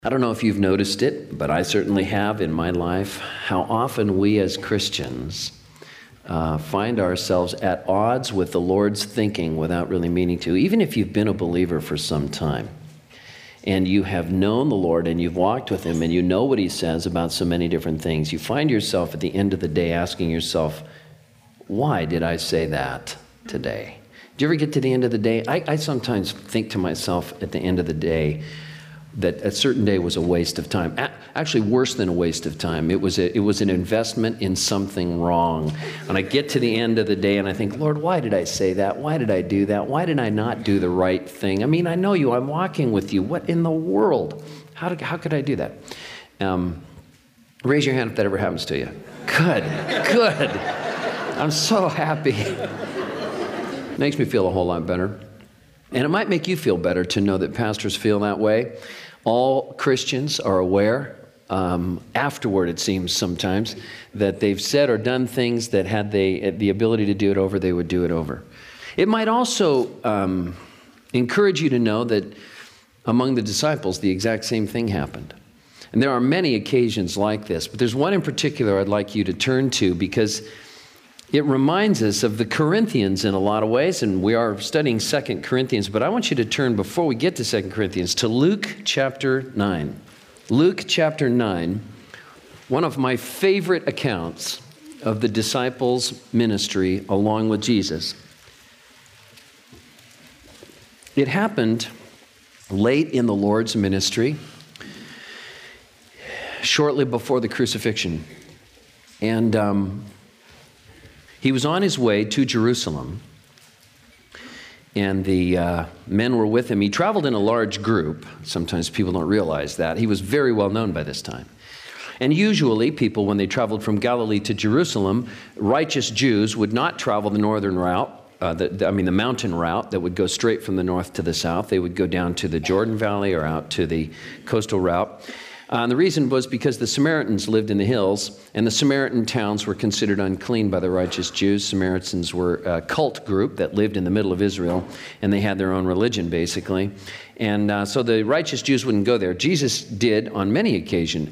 I don't know if you've noticed it, but I certainly have in my life, how often we as Christians find ourselves at odds with the Lord's thinking without really meaning to. Even if you've been a believer for some time and you have known the Lord and you've walked with Him and you know what He says about so many different things, you find yourself at the end of the day asking yourself, why did I say that today? Do you ever get to the end of the day? I sometimes think to myself at the end of the day, that a certain day was a waste of time. Actually, worse than a waste of time. It was an investment in something wrong. And I get to the end of the day and I think, Lord, why did I say that? Why did I do that? Why did I not do the right thing? I mean, I know you. I'm walking with you. What in the world? How could I do that? Raise your hand if that ever happens to you. Good. I'm so happy. Makes me feel a whole lot better. And it might make you feel better to know that pastors feel that way. All Christians are aware, afterward it seems sometimes, that they've said or done things that had they the ability to do it over, they would do it over. It might also encourage you to know that among the disciples, the exact same thing happened. And there are many occasions like this, but there's one in particular I'd like you to turn to because it reminds us of the Corinthians in a lot of ways, and we are studying 2 Corinthians, but I want you to turn, before we get to 2 Corinthians, to Luke chapter 9. Luke chapter 9, one of my favorite accounts of the disciples' ministry along with Jesus. It happened late in the Lord's ministry, shortly before the crucifixion. And he was on his way to Jerusalem, and the men were with him. He traveled in a large group. Sometimes people don't realize that. He was very well known by this time. And usually people, when they traveled from Galilee to Jerusalem, righteous Jews would not travel the northern route, the mountain route that would go straight from the north to the south. They would go down to the Jordan Valley or out to the coastal route. And the reason was because the Samaritans lived in the hills, and the Samaritan towns were considered unclean by the righteous Jews. Samaritans were a cult group that lived in the middle of Israel, and they had their own religion, basically. And so the righteous Jews wouldn't go there. Jesus did, on many occasions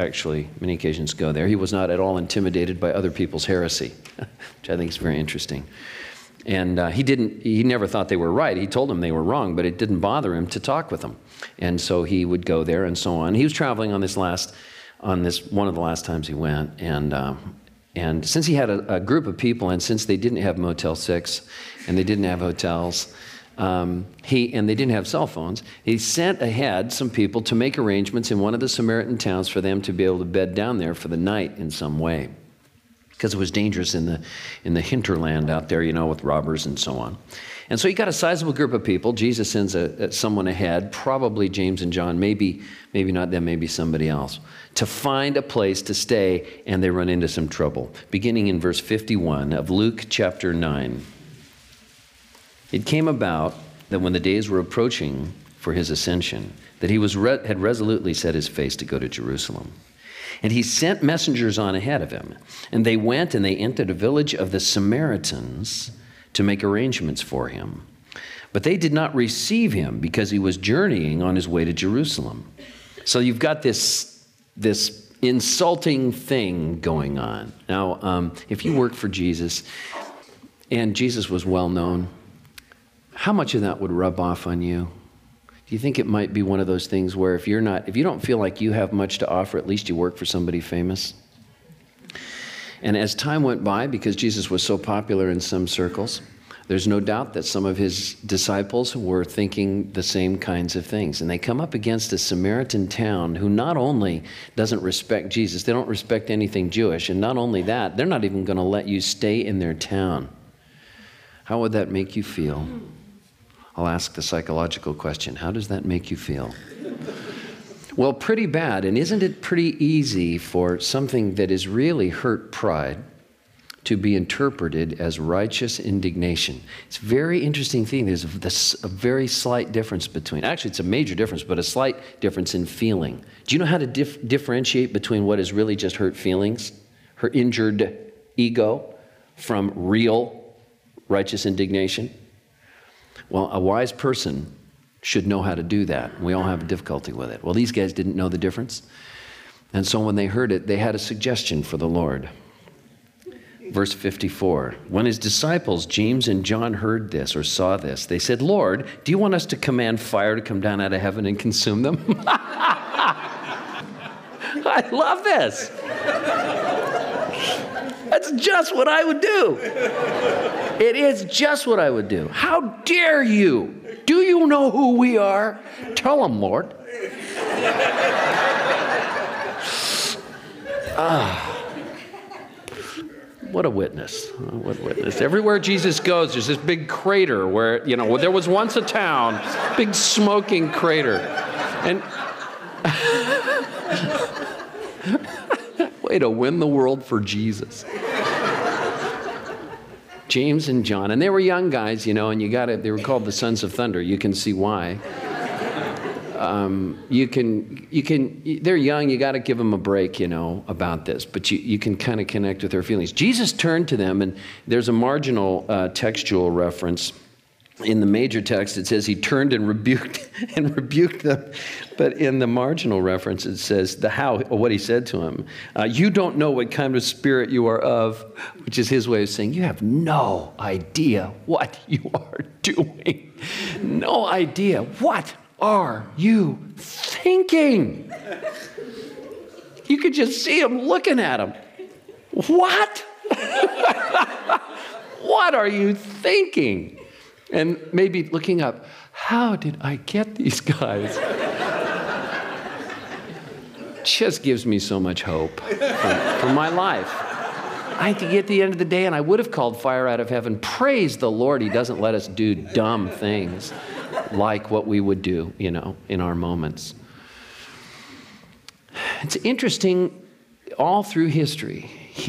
go there. He was not at all intimidated by other people's heresy, which I think is very interesting. And he never thought they were right. He told them they were wrong, but it didn't bother him to talk with them. And so he would go there and so on. He was traveling on this one of the last times he went. And since he had a group of people, and since they didn't have Motel 6, and they didn't have hotels, and they didn't have cell phones, he sent ahead some people to make arrangements in one of the Samaritan towns for them to be able to bed down there for the night in some way, because it was dangerous in the hinterland out there, with robbers and so on. And so he got a sizable group of people. Jesus sends someone ahead, probably James and John, maybe not them, maybe somebody else, to find a place to stay, and they run into some trouble. Beginning in verse 51 of Luke chapter 9. It came about that when the days were approaching for his ascension, that he had resolutely set his face to go to Jerusalem. And he sent messengers on ahead of him. And they went and they entered a village of the Samaritans to make arrangements for him. But they did not receive him because he was journeying on his way to Jerusalem. So you've got this insulting thing going on. Now, if you work for Jesus, and Jesus was well known, how much of that would rub off on you? Do you think it might be one of those things where if you don't feel like you have much to offer, at least you work for somebody famous? And as time went by, because Jesus was so popular in some circles, there's no doubt that some of his disciples were thinking the same kinds of things. And they come up against a Samaritan town who not only doesn't respect Jesus, they don't respect anything Jewish, and not only that, they're not even going to let you stay in their town. How would that make you feel? I'll ask the psychological question. How does that make you feel? Well, pretty bad. And isn't it pretty easy for something that is really hurt pride to be interpreted as righteous indignation? It's a very interesting thing. There's a very slight difference between, actually it's a major difference, but a slight difference in feeling. Do you know how to differentiate between what is really just hurt feelings, her injured ego, from real righteous indignation? Well, a wise person should know how to do that. We all have a difficulty with it. Well, these guys didn't know the difference. And so when they heard it, they had a suggestion for the Lord. Verse 54, when his disciples, James and John, heard this or saw this, they said, Lord, do you want us to command fire to come down out of heaven and consume them? I love this. That's just what I would do. It is just what I would do. How dare you? Do you know who we are? Tell them, Lord. What a witness. What a witness. Everywhere Jesus goes, there's this big crater where, there was once a town, big smoking crater. And way to win the world for Jesus. James and John, and they were young guys, and they were called the Sons of Thunder. You can see why. They're young, you got to give them a break, about this, but you can kind of connect with their feelings. Jesus turned to them, and there's a marginal textual reference. In the major text, it says he turned and rebuked them. But in the marginal reference, it says what he said to him. You don't know what kind of spirit you are of, which is his way of saying, you have no idea what you are doing. No idea. What are you thinking? You could just see him looking at him. What? What are you thinking? And maybe looking up, how did I get these guys? Just gives me so much hope for my life. I get to the end of the day, and I would have called fire out of heaven. Praise the Lord, he doesn't let us do dumb things like what we would do, in our moments. It's interesting, all through history,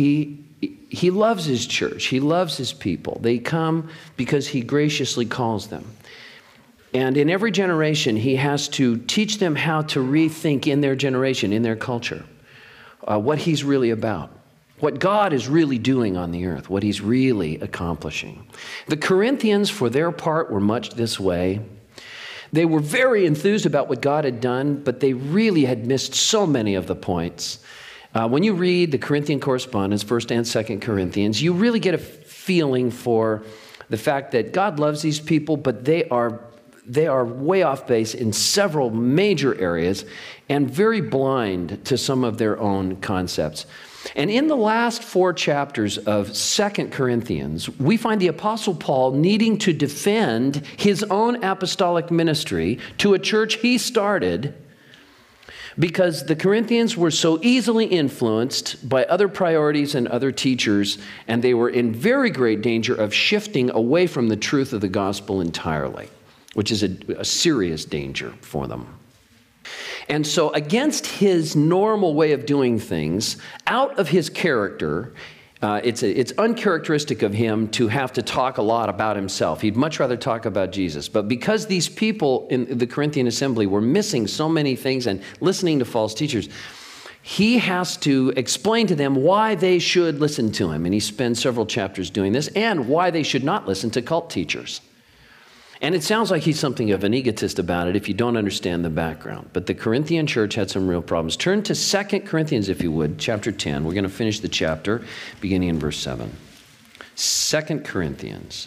He loves his church. He loves his people. They come because he graciously calls them. And in every generation, he has to teach them how to rethink in their generation, in their culture, what he's really about, what God is really doing on the earth, what he's really accomplishing. The Corinthians, for their part, were much this way. They were very enthused about what God had done, but they really had missed so many of the points. When you read the Corinthian correspondence, 1st and 2nd Corinthians, you really get a feeling for the fact that God loves these people, but they are way off base in several major areas and very blind to some of their own concepts. And in the last 4 chapters of 2nd Corinthians, we find the Apostle Paul needing to defend his own apostolic ministry to a church he started, because the Corinthians were so easily influenced by other priorities and other teachers, and they were in very great danger of shifting away from the truth of the gospel entirely, which is a serious danger for them. And so against his normal way of doing things, out of his character, it's uncharacteristic of him to have to talk a lot about himself. He'd much rather talk about Jesus. But because these people in the Corinthian assembly were missing so many things and listening to false teachers, he has to explain to them why they should listen to him. And he spends several chapters doing this, and why they should not listen to cult teachers. And it sounds like he's something of an egotist about it if you don't understand the background. But the Corinthian church had some real problems. Turn to 2 Corinthians, if you would, chapter 10. We're going to finish the chapter beginning in verse 7. 2 Corinthians,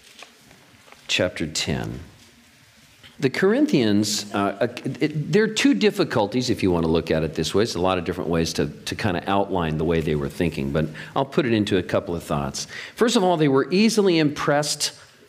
chapter 10. The Corinthians, there are 2 difficulties, if you want to look at it this way. It's a lot of different ways to kind of outline the way they were thinking, but I'll put it into a couple of thoughts. First of all, they were easily impressed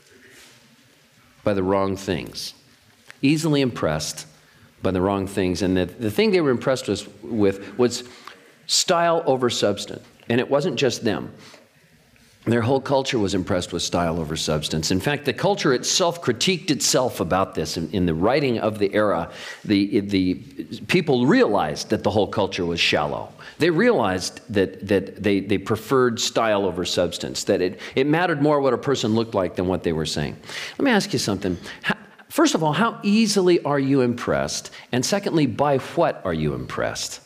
by the wrong things. Easily impressed by the wrong things. And the thing they were impressed with was style over substance. And it wasn't just them. Their whole culture was impressed with style over substance. In fact, the culture itself critiqued itself about this. In the writing of the era, the people realized that the whole culture was shallow. They realized that they preferred style over substance, that it mattered more what a person looked like than what they were saying. Let me ask you something. First of all, how easily are you impressed? And secondly, by what are you impressed?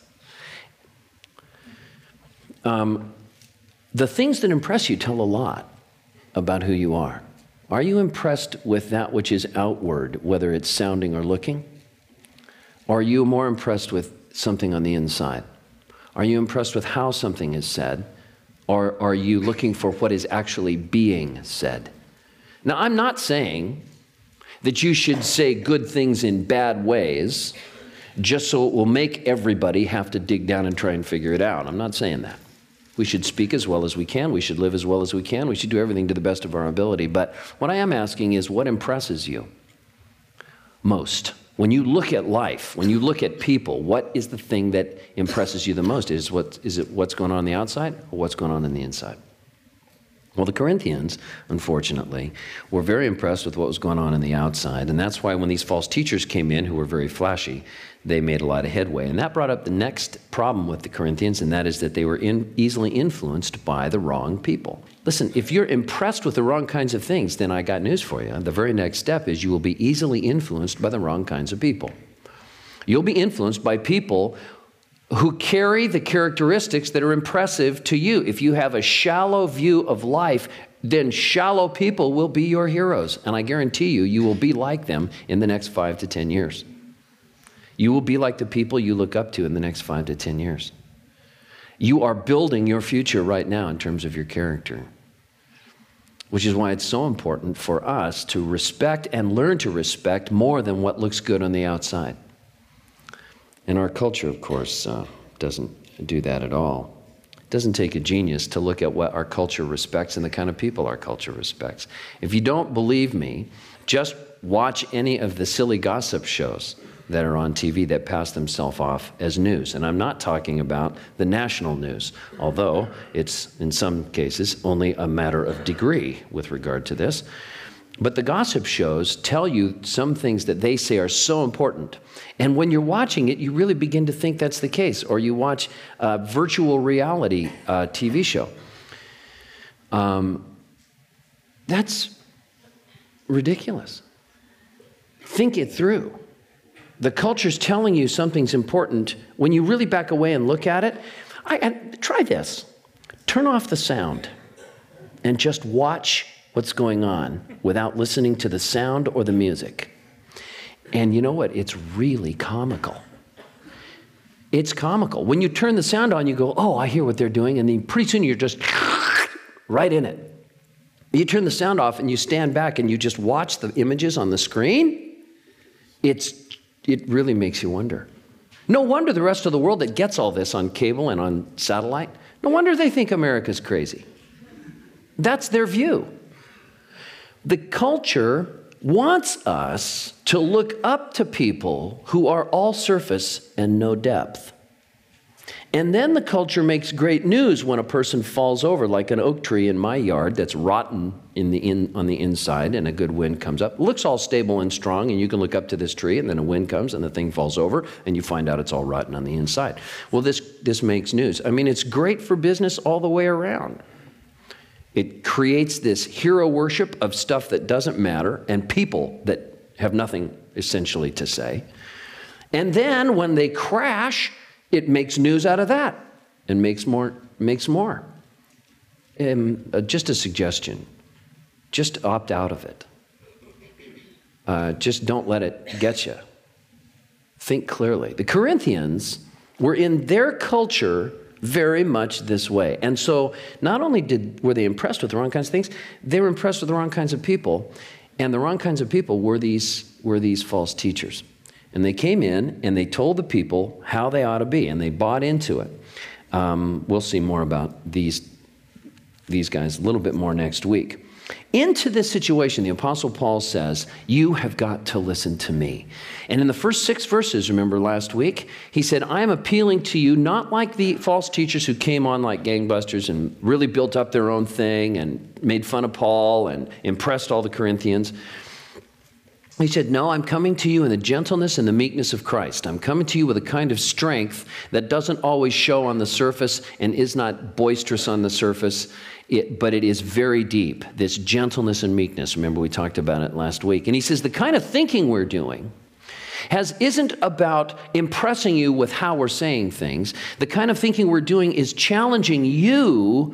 The things that impress you tell a lot about who you are. Are you impressed with that which is outward, whether it's sounding or looking? Or are you more impressed with something on the inside? Are you impressed with how something is said? Or are you looking for what is actually being said? Now, I'm not saying that you should say good things in bad ways just so it will make everybody have to dig down and try and figure it out. I'm not saying that. We should speak as well as we can. We should live as well as we can. We should do everything to the best of our ability. But what I am asking is, what impresses you most? When you look at life, when you look at people, what is the thing that impresses you the most? Is it what's going on the outside or what's going on in the inside? Well, the Corinthians, unfortunately, were very impressed with what was going on in the outside, and that's why when these false teachers came in who were very flashy, they made a lot of headway. And that brought up the next problem with the Corinthians, and that is that they were easily influenced by the wrong people. Listen, if you're impressed with the wrong kinds of things, then I got news for you. The very next step is you will be easily influenced by the wrong kinds of people. You'll be influenced by people who carry the characteristics that are impressive to you. If you have a shallow view of life, then shallow people will be your heroes. And I guarantee you, you will be like them in the next 5 to 10 years. You will be like the people you look up to in the next 5 to 10 years. You are building your future right now in terms of your character, which is why it's so important for us to respect and learn to respect more than what looks good on the outside. And our culture, of course, doesn't do that at all. It doesn't take a genius to look at what our culture respects and the kind of people our culture respects. If you don't believe me, just watch any of the silly gossip shows that are on TV that pass themselves off as news. And I'm not talking about the national news, although it's, in some cases, only a matter of degree with regard to this. But the gossip shows tell you some things that they say are so important. And when you're watching it, you really begin to think that's the case. Or you watch a virtual reality TV show. That's ridiculous. Think it through. The culture's telling you something's important. When you really back away and look at it, try this. Turn off the sound and just watch what's going on without listening to the sound or the music. And you know what? It's really comical. It's comical. When you turn the sound on, you go, oh, I hear what they're doing. And then pretty soon you're just right in it. You turn the sound off and you stand back and you just watch the images on the screen. It really makes you wonder. No wonder the rest of the world that gets all this on cable and on satellite, no wonder they think America's crazy. That's their view. The culture wants us to look up to people who are all surface and no depth. And then the culture makes great news when a person falls over, like an oak tree in my yard that's rotten on the inside and a good wind comes up. It looks all stable and strong, and you can look up to this tree and then a wind comes and the thing falls over and you find out it's all rotten on the inside. Well, this makes news. I mean, it's great for business all the way around. It creates this hero worship of stuff that doesn't matter and people that have nothing essentially to say. And then when they crash, it makes news out of that and makes more. Just a suggestion. Just opt out of it. Just don't let it get you. Think clearly. The Corinthians were in their culture very much this way. And so not only were they impressed with the wrong kinds of things, they were impressed with the wrong kinds of people. And the wrong kinds of people were these false teachers. And they came in and they told the people how they ought to be, and they bought into it. We'll see more about these guys a little bit more next week. Into this situation, the Apostle Paul says, you have got to listen to me. And in the first 6 verses, remember last week, he said, I am appealing to you, not like the false teachers who came on like gangbusters and really built up their own thing and made fun of Paul and impressed all the Corinthians. He said, no, I'm coming to you in the gentleness and the meekness of Christ. I'm coming to you with a kind of strength that doesn't always show on the surface and is not boisterous on the surface, but it is very deep, this gentleness and meekness. Remember, we talked about it last week. And he says, the kind of thinking we're doing isn't about impressing you with how we're saying things. The kind of thinking we're doing is challenging you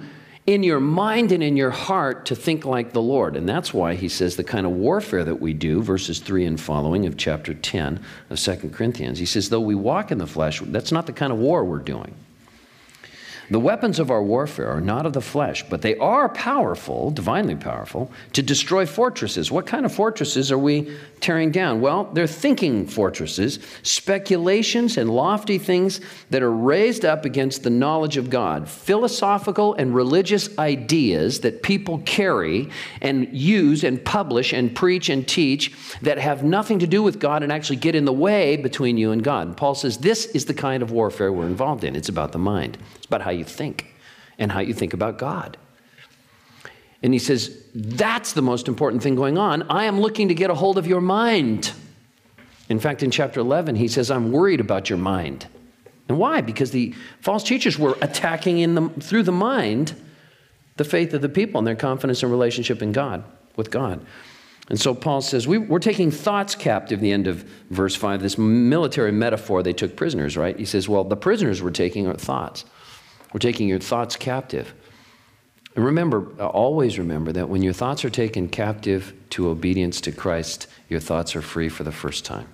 in your mind and in your heart to think like the Lord. And that's why he says the kind of warfare that we do, verses 3 and following of chapter 10 of 2 Corinthians. He says, though we walk in the flesh, that's not the kind of war we're doing. The weapons of our warfare are not of the flesh, but they are powerful, divinely powerful, to destroy fortresses. What kind of fortresses are we tearing down? Well, they're thinking fortresses, speculations and lofty things that are raised up against the knowledge of God, philosophical and religious ideas that people carry and use and publish and preach and teach that have nothing to do with God and actually get in the way between you and God. And Paul says this is the kind of warfare we're involved in. It's about the mind. It's about how you think and how you think about God. And he says, that's the most important thing going on. I am looking to get a hold of your mind. In fact, in chapter 11, he says, I'm worried about your mind. And why? Because the false teachers were attacking through the mind the faith of the people and their confidence and relationship in God, with God. And so Paul says, we're taking thoughts captive, the end of verse 5, this military metaphor, they took prisoners, right? He says, well, the prisoners were taking our thoughts. We're taking your thoughts captive. And remember, always remember that when your thoughts are taken captive to obedience to Christ, your thoughts are free for the first time.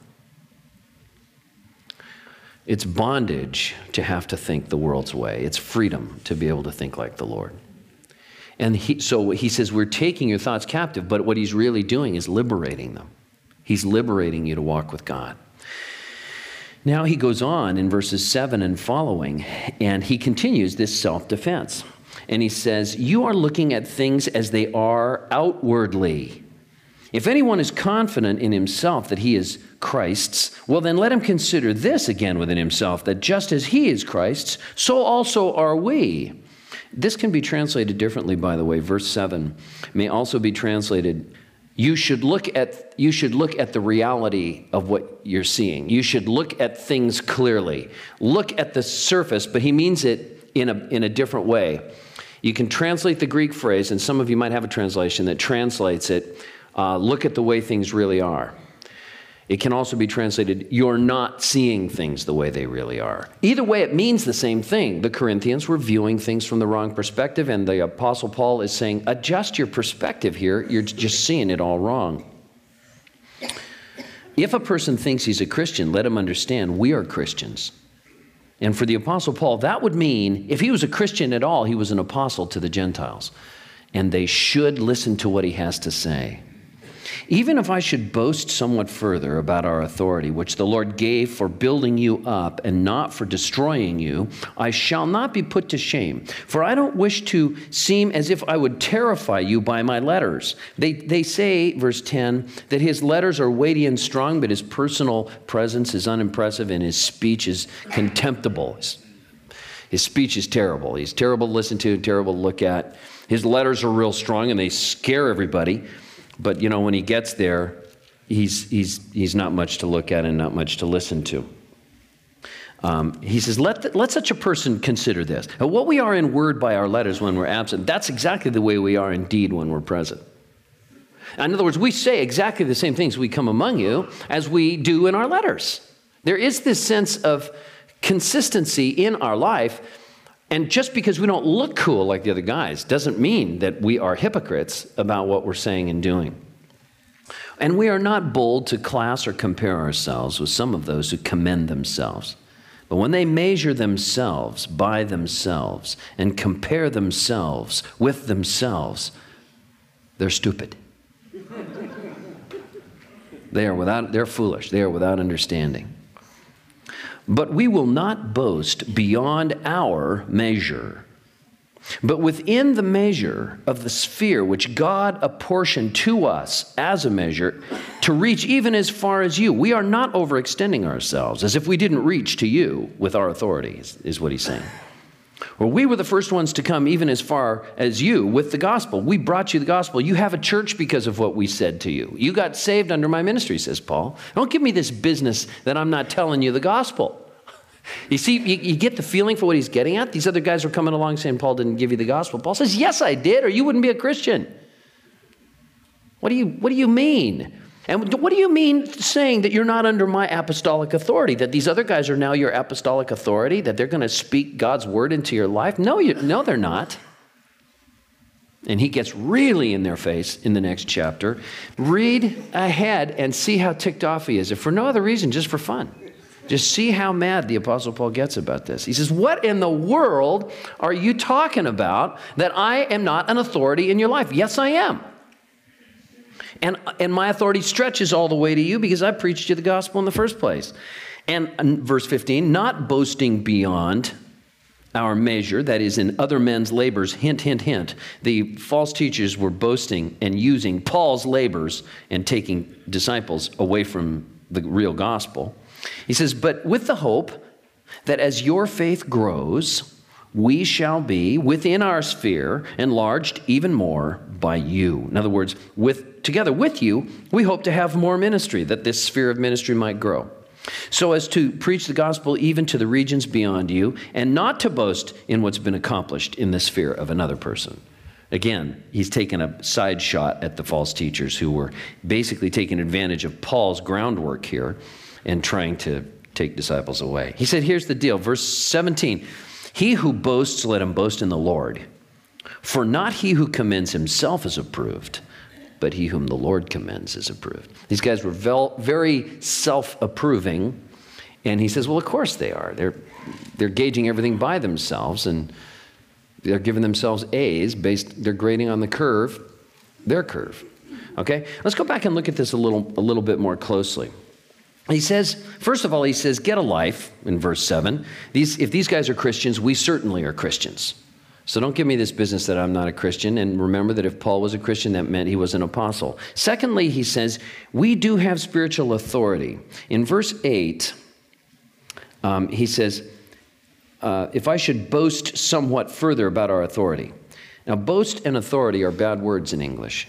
It's bondage to have to think the world's way. It's freedom to be able to think like the Lord. And so he says, we're taking your thoughts captive, but what he's really doing is liberating them. He's liberating you to walk with God. Now he goes on in verses 7 and following, and he continues this self-defense. And he says, you are looking at things as they are outwardly. If anyone is confident in himself that he is Christ's, well, then let him consider this again within himself, that just as he is Christ's, so also are we. This can be translated differently, by the way. Verse 7 may also be translated, you should look at the reality of what you're seeing. You should look at things clearly. Look at the surface, but he means it in a different way. You can translate the Greek phrase, and some of you might have a translation that translates it, look at the way things really are. It can also be translated, you're not seeing things the way they really are. Either way, it means the same thing. The Corinthians were viewing things from the wrong perspective, and the Apostle Paul is saying, adjust your perspective here. You're just seeing it all wrong. If a person thinks he's a Christian, let him understand we are Christians. And for the Apostle Paul, that would mean if he was a Christian at all, he was an apostle to the Gentiles. And they should listen to what he has to say. Even if I should boast somewhat further about our authority, which the Lord gave for building you up and not for destroying you, I shall not be put to shame. For I don't wish to seem as if I would terrify you by my letters. They say, verse 10, that his letters are weighty and strong, but his personal presence is unimpressive and his speech is contemptible. His speech is terrible. He's terrible to listen to, terrible to look at. His letters are real strong and they scare everybody. But, you know, when he gets there, he's not much to look at and not much to listen to. He says, let such a person consider this. Now, what we are in word by our letters when we're absent, that's exactly the way we are in deed when we're present. In other words, we say exactly the same things we come among you as we do in our letters. There is this sense of consistency in our life. And just because we don't look cool like the other guys doesn't mean that we are hypocrites about what we're saying and doing. And we are not bold to class or compare ourselves with some of those who commend themselves. But when they measure themselves by themselves and compare themselves with themselves, they're stupid. They're foolish. They are without understanding. But we will not boast beyond our measure, but within the measure of the sphere which God apportioned to us as a measure to reach even as far as you. We are not overextending ourselves as if we didn't reach to you with our authority, is what he's saying. Well, we were the first ones to come even as far as you with the gospel. We brought you the gospel. You have a church because of what we said to you. You got saved under my ministry, says Paul. Don't give me this business that I'm not telling you the gospel. You see, you get the feeling for what he's getting at? These other guys are coming along saying, Paul didn't give you the gospel. Paul says, yes, I did, or you wouldn't be a Christian. What do you mean? And what do you mean saying that you're not under my apostolic authority, that these other guys are now your apostolic authority, that they're going to speak God's word into your life? No, they're not. And he gets really in their face in the next chapter. Read ahead and see how ticked off he is, if for no other reason, just for fun. Just see how mad the Apostle Paul gets about this. He says, what in the world are you talking about that I am not an authority in your life? Yes, I am. And my authority stretches all the way to you because I preached you the gospel in the first place. And verse 15, not boasting beyond our measure, that is in other men's labors, hint, hint, hint. The false teachers were boasting and using Paul's labors and taking disciples away from the real gospel. He says, but with the hope that as your faith grows, we shall be within our sphere enlarged even more by you. In other words, together with you, we hope to have more ministry, that this sphere of ministry might grow, so as to preach the gospel even to the regions beyond you, and not to boast in what's been accomplished in the sphere of another person. Again, he's taken a side shot at the false teachers who were basically taking advantage of Paul's groundwork here and trying to take disciples away. He said, here's the deal, verse 17, he who boasts, let him boast in the Lord. For not he who commends himself is approved, but he whom the Lord commends is approved. These guys were very self-approving, and he says, well, of course they are. They're gauging everything by themselves, and they're giving themselves A's they're grading on the curve, their curve. Okay? Let's go back and look at this a little bit more closely. He says, first of all, he says, get a life, in verse 7. If these guys are Christians, we certainly are Christians. So don't give me this business that I'm not a Christian. And remember that if Paul was a Christian, that meant he was an apostle. Secondly, he says, we do have spiritual authority. In verse 8, he says, if I should boast somewhat further about our authority. Now, boast and authority are bad words in English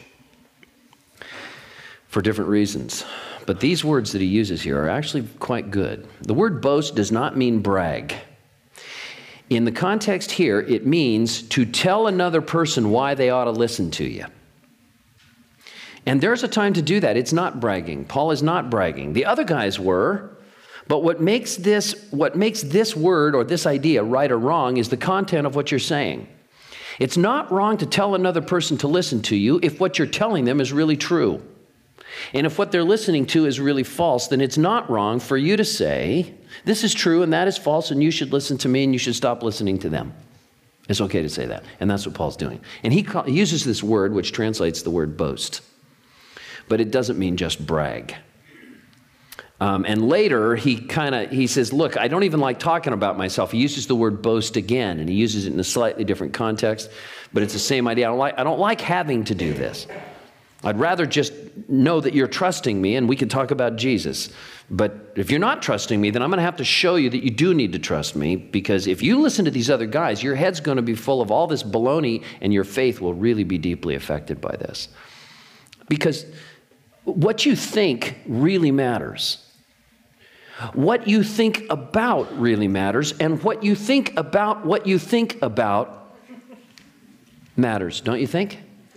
for different reasons. But these words that he uses here are actually quite good. The word boast does not mean brag. In the context here, it means to tell another person why they ought to listen to you. And there's a time to do that. It's not bragging. Paul is not bragging. The other guys were. But what makes this word or this idea right or wrong is the content of what you're saying. It's not wrong to tell another person to listen to you if what you're telling them is really true. And if what they're listening to is really false, then it's not wrong for you to say, this is true and that is false and you should listen to me and you should stop listening to them. It's okay to say that. And that's what Paul's doing. And he uses this word which translates the word boast. But it doesn't mean just brag. And later, he says, look, I don't even like talking about myself. He uses the word boast again, and he uses it in a slightly different context, but it's the same idea. I don't like having to do this. I'd rather just know that you're trusting me, and we can talk about Jesus. But if you're not trusting me, then I'm going to have to show you that you do need to trust me, because if you listen to these other guys, your head's going to be full of all this baloney, and your faith will really be deeply affected by this. Because what you think really matters. What you think about really matters, and what you think about what you think about matters, don't you think?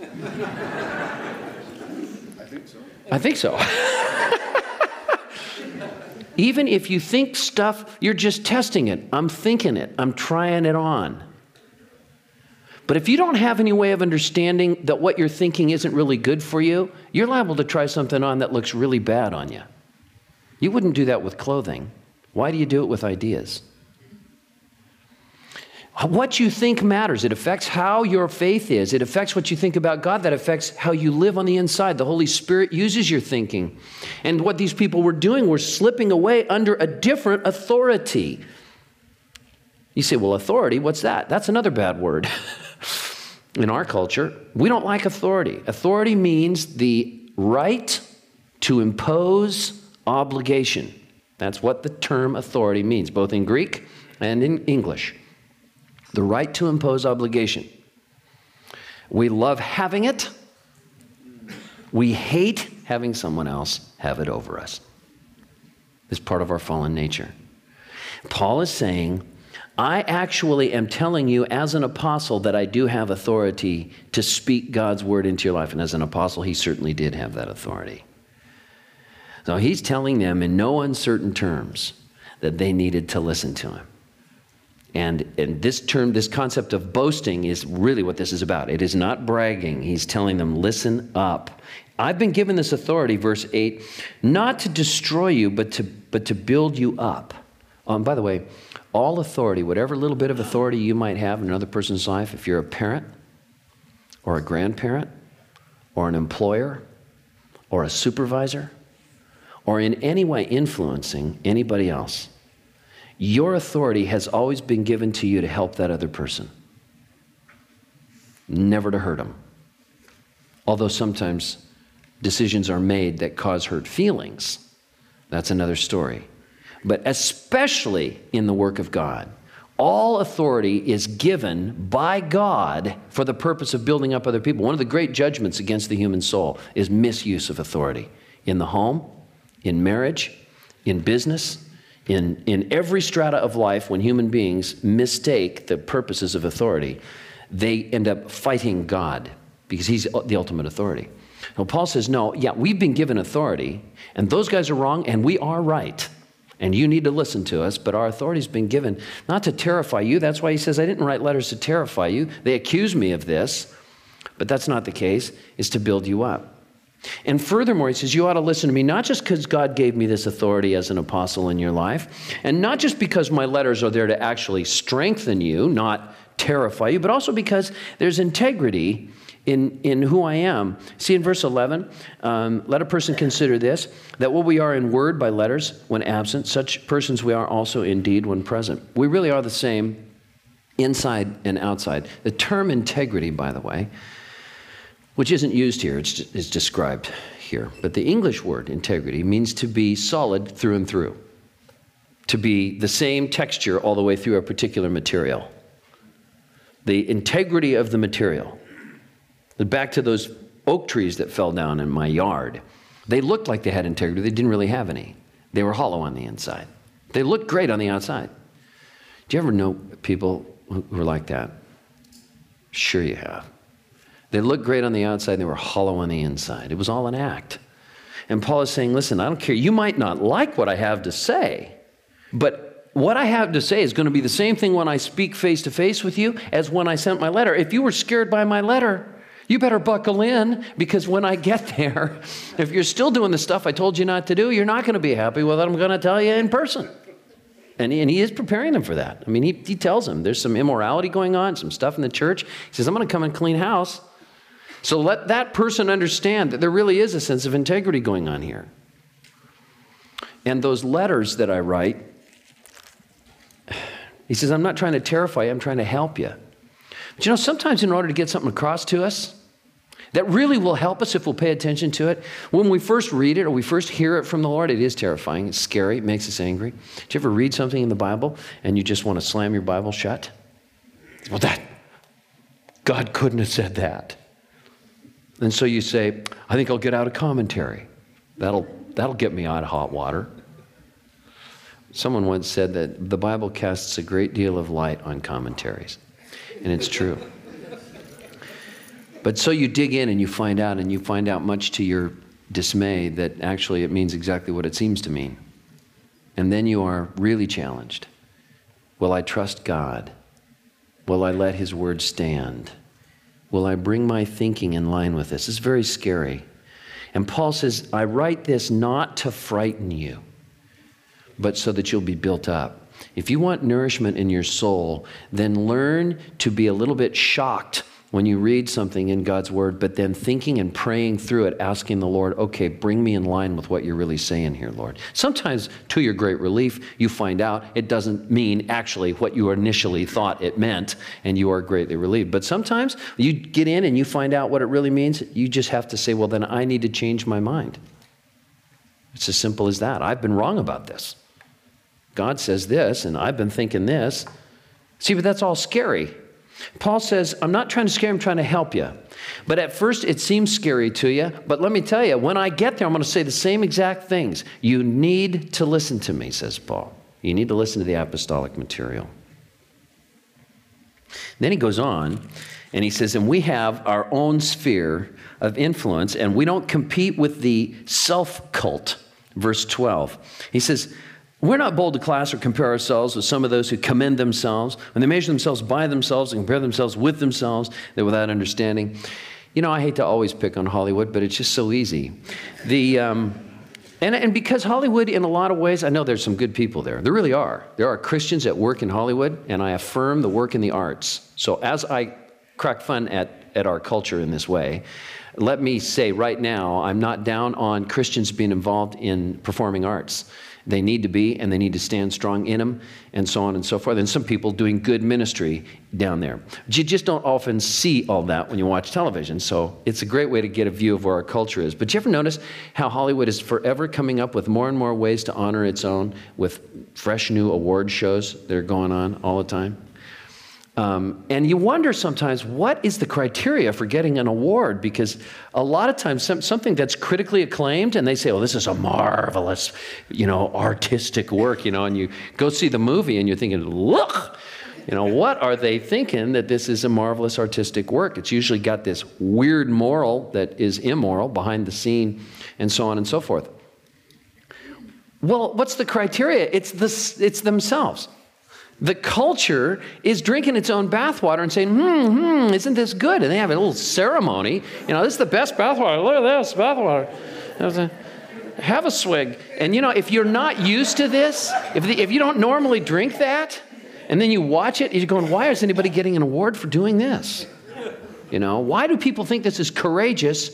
I think so. Even if you think stuff, you're just testing it. I'm thinking it. I'm trying it on. But if you don't have any way of understanding that what you're thinking isn't really good for you, you're liable to try something on that looks really bad on you. You wouldn't do that with clothing. Why do you do it with ideas? What you think matters. It affects how your faith is. It affects what you think about God. That affects how you live on the inside. The Holy Spirit uses your thinking. And what these people were doing was slipping away under a different authority. You say, well, authority, what's that? That's another bad word. In our culture, we don't like authority. Authority means the right to impose obligation. That's what the term authority means, both in Greek and in English. The right to impose obligation. We love having it. We hate having someone else have it over us. It's part of our fallen nature. Paul is saying, I actually am telling you as an apostle that I do have authority to speak God's word into your life. And as an apostle, he certainly did have that authority. So he's telling them in no uncertain terms that they needed to listen to him. And this term, this concept of boasting is really what this is about. It is not bragging. He's telling them, listen up. I've been given this authority, verse 8, not to destroy you, but to build you up. By the way, all authority, whatever little bit of authority you might have in another person's life, if you're a parent or a grandparent or an employer or a supervisor or in any way influencing anybody else, your authority has always been given to you to help that other person, never to hurt them. Although sometimes decisions are made that cause hurt feelings. That's another story. But especially in the work of God, all authority is given by God for the purpose of building up other people. One of the great judgments against the human soul is misuse of authority in the home, in marriage, in business, in every strata of life. When human beings mistake the purposes of authority, they end up fighting God because he's the ultimate authority. Now, Paul says, no, yeah, we've been given authority, and those guys are wrong, and we are right. And you need to listen to us, but our authority's been given not to terrify you. That's why he says, I didn't write letters to terrify you. They accuse me of this, but that's not the case. It's to build you up. And furthermore, he says, you ought to listen to me, not just because God gave me this authority as an apostle in your life, and not just because my letters are there to actually strengthen you, not terrify you, but also because there's integrity in who I am. See in verse 11, let a person consider this, that what we are in word by letters when absent, such persons we are also in deed when present. We really are the same inside and outside. The term integrity, by the way, which isn't used here, it's described here. But the English word integrity means to be solid through and through, to be the same texture all the way through a particular material. The integrity of the material. Back to those oak trees that fell down in my yard. They looked like they had integrity. They didn't really have any. They were hollow on the inside. They looked great on the outside. Do you ever know people who are like that? Sure you have. They looked great on the outside, and they were hollow on the inside. It was all an act. And Paul is saying, listen, I don't care. You might not like what I have to say, but what I have to say is going to be the same thing when I speak face to face with you as when I sent my letter. If you were scared by my letter, you better buckle in, because when I get there, if you're still doing the stuff I told you not to do, you're not going to be happy with what I'm going to tell you in person. And he is preparing them for that. I mean, he tells them there's some immorality going on, some stuff in the church. He says, I'm going to come and clean house. So let that person understand that there really is a sense of integrity going on here. And those letters that I write, he says, I'm not trying to terrify you, I'm trying to help you. But you know, sometimes in order to get something across to us, that really will help us if we'll pay attention to it. When we first read it or we first hear it from the Lord, it is terrifying. It's scary. It makes us angry. Do you ever read something in the Bible and you just want to slam your Bible shut? Well, God couldn't have said that. And so you say, I think I'll get out a commentary. That'll get me out of hot water. Someone once said that the Bible casts a great deal of light on commentaries. And it's true. But so you dig in and you find out much to your dismay that actually it means exactly what it seems to mean. And then you are really challenged. Will I trust God? Will I let His word stand? Will I bring my thinking in line with this? It's very scary. And Paul says, I write this not to frighten you, but so that you'll be built up. If you want nourishment in your soul, then learn to be a little bit shocked when you read something in God's word, but then thinking and praying through it, asking the Lord, okay, bring me in line with what you're really saying here, Lord. Sometimes, to your great relief, you find out it doesn't mean actually what you initially thought it meant, and you are greatly relieved. But sometimes you get in and you find out what it really means. You just have to say, well, then I need to change my mind. It's as simple as that. I've been wrong about this. God says this, and I've been thinking this. See, but that's all scary. Paul says, I'm not trying to scare you, I'm trying to help you. But at first it seems scary to you. But let me tell you, when I get there, I'm going to say the same exact things. You need to listen to me, says Paul. You need to listen to the apostolic material. Then he goes on, and he says, and we have our own sphere of influence, and we don't compete with the self-cult. Verse 12. He says, We're not bold to class or compare ourselves with some of those who commend themselves. When they measure themselves by themselves and compare themselves with themselves, they're without understanding. You know, I hate to always pick on Hollywood, but it's just so easy. And because Hollywood, in a lot of ways, I know there's some good people there. There really are. There are Christians that work in Hollywood, and I affirm the work in the arts. So as I crack fun at our culture in this way, let me say right now, I'm not down on Christians being involved in performing arts. They need to be, and they need to stand strong in them, and so on and so forth. And some people doing good ministry down there. But you just don't often see all that when you watch television, so it's a great way to get a view of where our culture is. But you ever notice how Hollywood is forever coming up with more and more ways to honor its own with fresh new award shows that are going on all the time? And you wonder sometimes, what is the criteria for getting an award? Because a lot of times something that's critically acclaimed, and they say, oh, this is a marvelous, artistic work, and you go see the movie and you're thinking, look, what are they thinking that this is a marvelous artistic work? It's usually got this weird moral that is immoral behind the scene, and so on and so forth. Well, what's the criteria? It's themselves. The culture is drinking its own bathwater and saying, isn't this good? And they have a little ceremony. This is the best bathwater. Look at this bathwater. Have a swig. And if you're not used to this, if you don't normally drink that, and then you watch it, you're going, why is anybody getting an award for doing this? Why do people think this is courageous,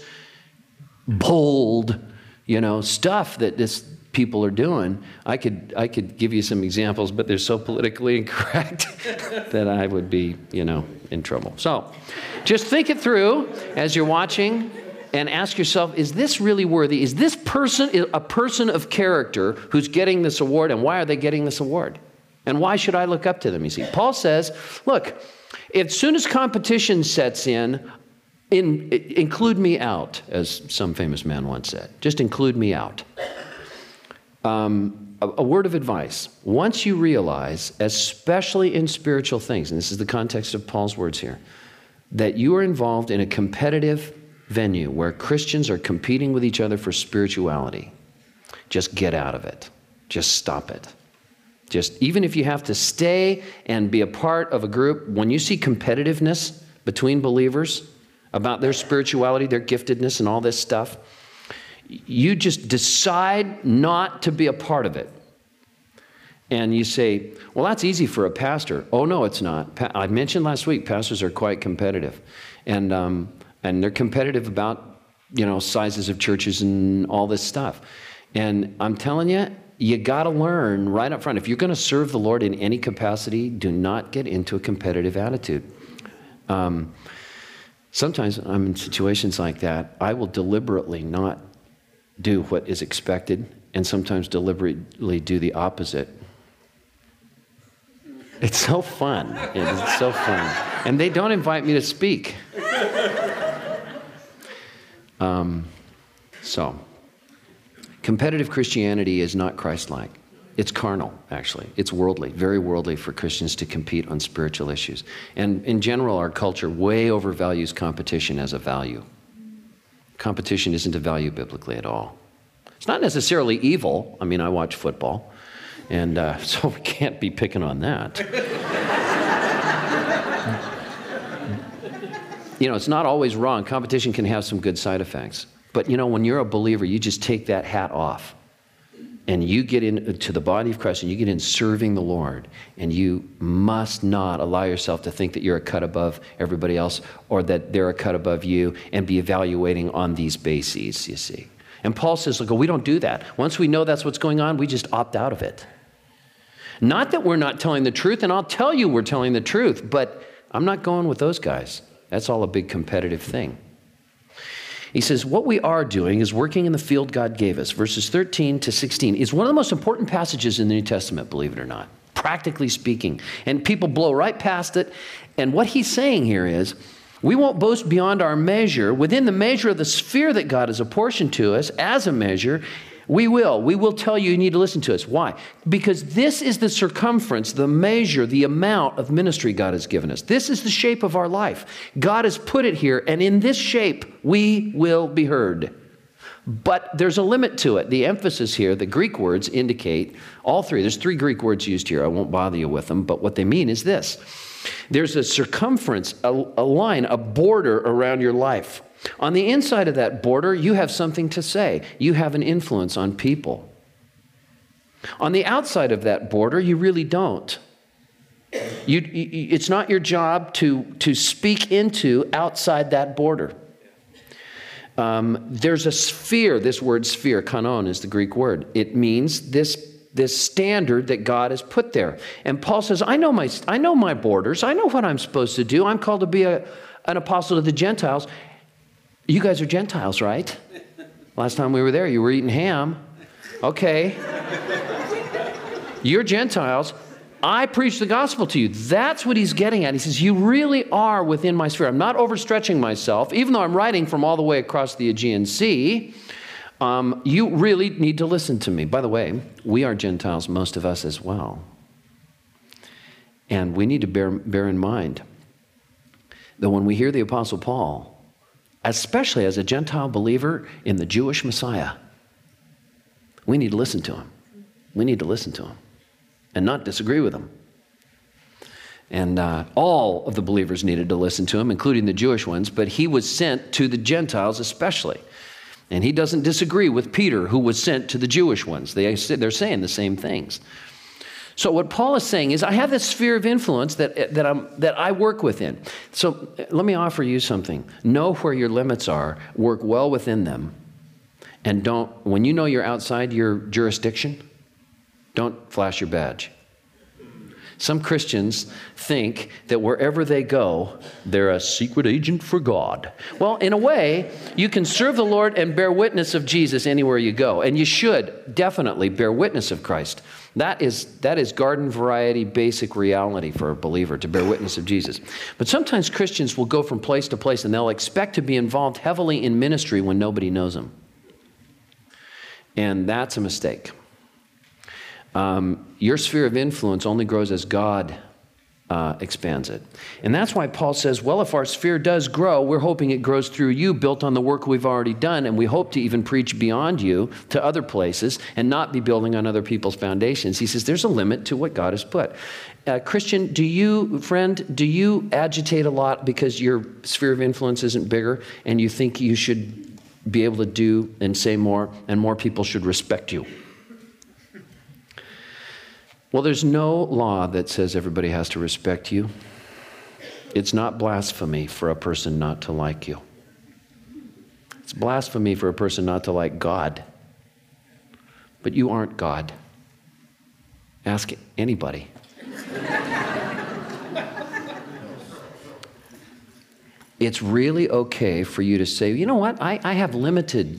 bold, stuff that this people are doing? I could give you some examples, but they're so politically incorrect that I would be, in trouble. So just think it through as you're watching and ask yourself, is this really worthy? Is this person a person of character who's getting this award, and why are they getting this award? And why should I look up to them? You see, Paul says, look, as soon as competition sets in, include me out, as some famous man once said. Just include me out. A word of advice. Once you realize, especially in spiritual things, and this is the context of Paul's words here, that you are involved in a competitive venue where Christians are competing with each other for spirituality, just get out of it. Just stop it. Even if you have to stay and be a part of a group, when you see competitiveness between believers about their spirituality, their giftedness, and all this stuff, you just decide not to be a part of it. And you say, well, that's easy for a pastor. Oh, no, it's not. I mentioned last week, pastors are quite competitive. And they're competitive about, sizes of churches and all this stuff. And I'm telling you, you got to learn right up front. If you're going to serve the Lord in any capacity, do not get into a competitive attitude. Sometimes I'm in situations like that. I will deliberately not do what is expected, and sometimes deliberately do the opposite. It's so fun. It's so fun. And they don't invite me to speak. So, competitive Christianity is not Christ-like. It's carnal, actually. It's worldly, very worldly for Christians to compete on spiritual issues. And in general, our culture way overvalues competition as a value. Competition isn't a value biblically at all. It's not necessarily evil. I mean, I watch football, and so we can't be picking on that. It's not always wrong. Competition can have some good side effects. But, when you're a believer, you just take that hat off, and you get into the body of Christ, and you get in serving the Lord, and you must not allow yourself to think that you're a cut above everybody else, or that they're a cut above you, and be evaluating on these bases, you see. And Paul says, look, we don't do that. Once we know that's what's going on, we just opt out of it. Not that we're not telling the truth, and I'll tell you we're telling the truth, but I'm not going with those guys. That's all a big competitive thing. He says, what we are doing is working in the field God gave us. Verses 13 to 16 is one of the most important passages in the New Testament, believe it or not, practically speaking. And people blow right past it. And what he's saying here is, we won't boast beyond our measure. Within the measure of the sphere that God has apportioned to us as a measure, we will tell you need to listen to us. Why? Because this is the circumference, the measure, the amount of ministry God has given us. This is the shape of our life. God has put it here, and in this shape, we will be heard. But there's a limit to it. The emphasis here, the Greek words indicate all three. There's three Greek words used here. I won't bother you with them, but what they mean is this. There's a circumference, a line, a border around your life. On the inside of that border, you have something to say. You have an influence on people. On the outside of that border, you really don't. It's not your job to speak into outside that border. There's a sphere. This word sphere, kanon, is the Greek word. It means this standard that God has put there. And Paul says, I know my borders. I know what I'm supposed to do. I'm called to be an apostle to the Gentiles. You guys are Gentiles, right? Last time we were there, you were eating ham. Okay. You're Gentiles. I preach the gospel to you. That's what he's getting at. He says, you really are within my sphere. I'm not overstretching myself. Even though I'm writing from all the way across the Aegean Sea, you really need to listen to me. By the way, we are Gentiles, most of us as well. And we need to bear in mind that when we hear the Apostle Paul, especially as a Gentile believer in the Jewish Messiah, we need to listen to him. We need to listen to him and not disagree with him. And all of the believers needed to listen to him, including the Jewish ones, but he was sent to the Gentiles especially. And he doesn't disagree with Peter, who was sent to the Jewish ones. They're saying the same things. So what Paul is saying is, I have this sphere of influence that I work within. So let me offer you something. Know where your limits are, work well within them, and when you know you're outside your jurisdiction, don't flash your badge. Some Christians think that wherever they go, they're a secret agent for God. Well, in a way, you can serve the Lord and bear witness of Jesus anywhere you go. And you should definitely bear witness of Christ. That is garden variety basic reality for a believer, to bear witness of Jesus. But sometimes Christians will go from place to place and they'll expect to be involved heavily in ministry when nobody knows them. And that's a mistake. Your sphere of influence only grows as God expands it. And that's why Paul says, well, if our sphere does grow, we're hoping it grows through you, built on the work we've already done, and we hope to even preach beyond you to other places and not be building on other people's foundations. He says there's a limit to what God has put. Christian, do you agitate a lot because your sphere of influence isn't bigger and you think you should be able to do and say more and more people should respect you? Well, there's no law that says everybody has to respect you. It's not blasphemy for a person not to like you. It's blasphemy for a person not to like God. But you aren't God. Ask anybody. It's really okay for you to say, you know what, I have limited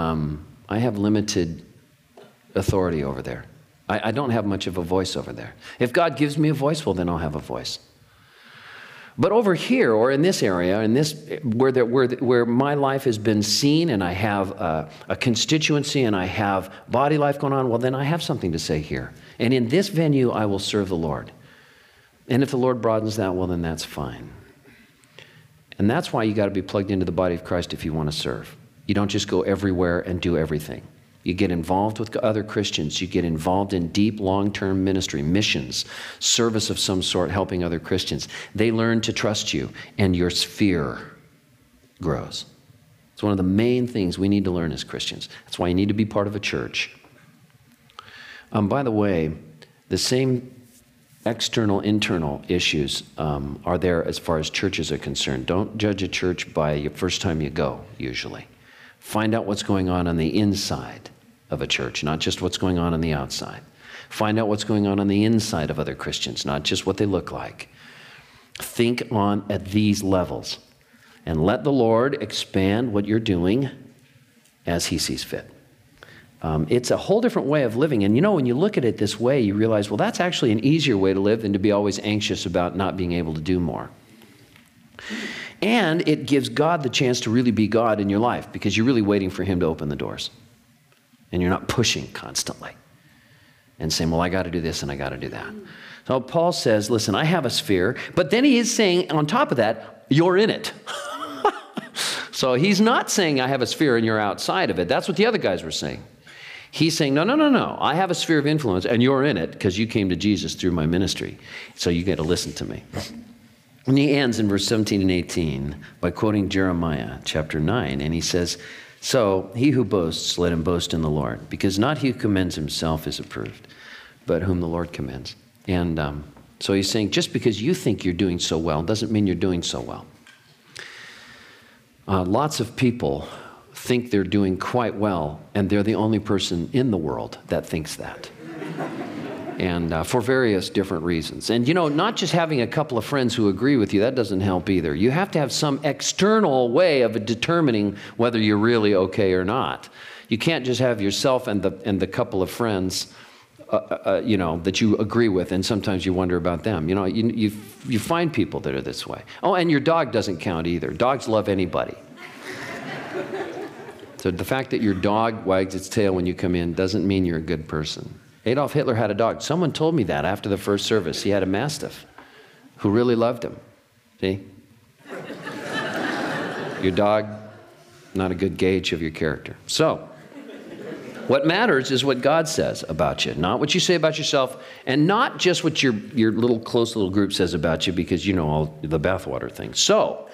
authority over there. I don't have much of a voice over there. If God gives me a voice, well, then I'll have a voice. But over here, or in this area, where my life has been seen, and I have a constituency, and I have body life going on, well, then I have something to say here. And in this venue, I will serve the Lord. And if the Lord broadens that, well, then that's fine. And that's why you got to be plugged into the body of Christ if you want to serve. You don't just go everywhere and do everything. You get involved with other Christians. You get involved in deep, long-term ministry, missions, service of some sort, helping other Christians. They learn to trust you, and your sphere grows. It's one of the main things we need to learn as Christians. That's why you need to be part of a church. By the way, the same external, internal issues are there as far as churches are concerned. Don't judge a church by your first time you go, usually. Find out what's going on the inside of a church, not just what's going on the outside. Find out what's going on the inside of other Christians, not just what they look like. Think on at these levels and let the Lord expand what you're doing as he sees fit. It's a whole different way of living. And you know, when you look at it this way, you realize, well, that's actually an easier way to live than to be always anxious about not being able to do more. And it gives God the chance to really be God in your life because you're really waiting for him to open the doors. And you're not pushing constantly and saying, well, I got to do this and I got to do that. So Paul says, listen, I have a sphere. But then he is saying, on top of that, you're in it. So he's not saying I have a sphere and you're outside of it. That's what the other guys were saying. He's saying, no. I have a sphere of influence and you're in it because you came to Jesus through my ministry. So you got to listen to me. And he ends in verse 17 and 18 by quoting Jeremiah chapter 9. And he says, so he who boasts, let him boast in the Lord, because not he who commends himself is approved, but whom the Lord commends. And so he's saying, just because you think you're doing so well doesn't mean you're doing so well. Lots of people think they're doing quite well, and they're the only person in the world that thinks that. And for various different reasons. And not just having a couple of friends who agree with you, that doesn't help either. You have to have some external way of determining whether you're really okay or not. You can't just have yourself and the couple of friends that you agree with, and sometimes you wonder about them. You find people that are this way. Oh, and your dog doesn't count either. Dogs love anybody. So the fact that your dog wags its tail when you come in doesn't mean you're a good person. Adolf Hitler had a dog. Someone told me that after the first service. He had a Mastiff who really loved him. See? Your dog, not a good gauge of your character. So, what matters is what God says about you, not what you say about yourself, and not just what your little close little group says about you, because you know all the bathwater things. So,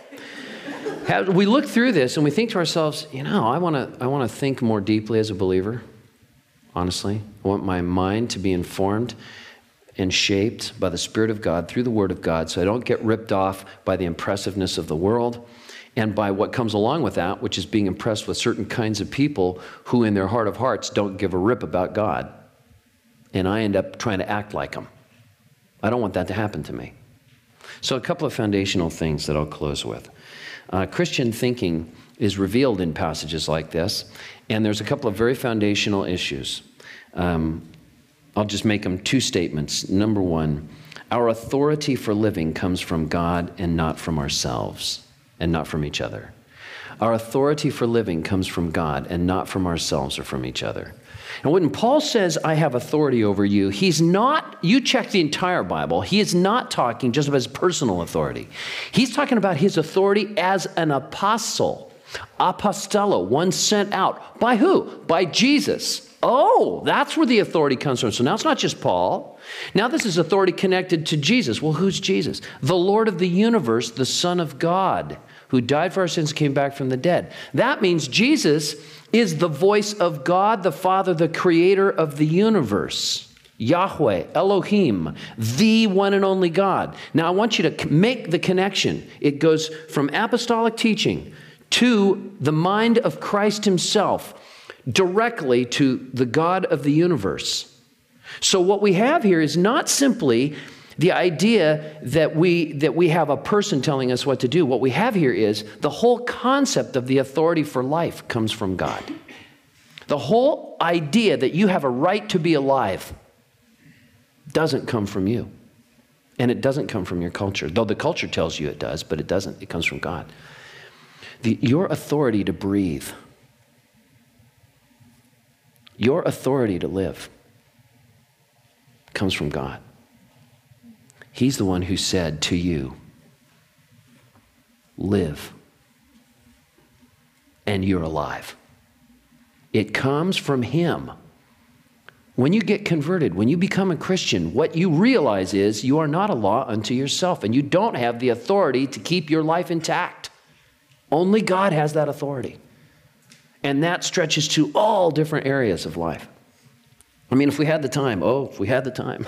we look through this and we think to ourselves, I want to think more deeply as a believer. Honestly, I want my mind to be informed and shaped by the Spirit of God through the Word of God, so I don't get ripped off by the impressiveness of the world and by what comes along with that, which is being impressed with certain kinds of people who in their heart of hearts don't give a rip about God. And I end up trying to act like them. I don't want that to happen to me. So a couple of foundational things that I'll close with. Christian thinking is revealed in passages like this, and there's a couple of very foundational issues. I'll just make them two statements. Number one, our authority for living comes from God and not from ourselves, and not from each other. Our authority for living comes from God and not from ourselves or from each other. And when Paul says, I have authority over you, he's not, you check the entire Bible, he is not talking just about his personal authority. He's talking about his authority as an apostle, apostello, one sent out. By who? By Jesus. Oh, that's where the authority comes from. So now it's not just Paul. Now this is authority connected to Jesus. Well, who's Jesus? The Lord of the universe, the Son of God, who died for our sins, came back from the dead. That means Jesus is the voice of God, the Father, the creator of the universe. Yahweh, Elohim, the one and only God. Now I want you to make the connection. It goes from apostolic teaching to the mind of Christ himself, directly to the God of the universe. So what we have here is not simply the idea that we have a person telling us what to do. What we have here is the whole concept of the authority for life comes from God. The whole idea that you have a right to be alive doesn't come from you. And it doesn't come from your culture. Though the culture tells you it does, but it doesn't. It comes from God. Your authority to breathe, your authority to live comes from God. He's the one who said to you, live, and you're alive. It comes from him. When you get converted, when you become a Christian, what you realize is you are not a law unto yourself, and you don't have the authority to keep your life intact. Only God has that authority. And that stretches to all different areas of life. I mean, if we had the time, if we had the time.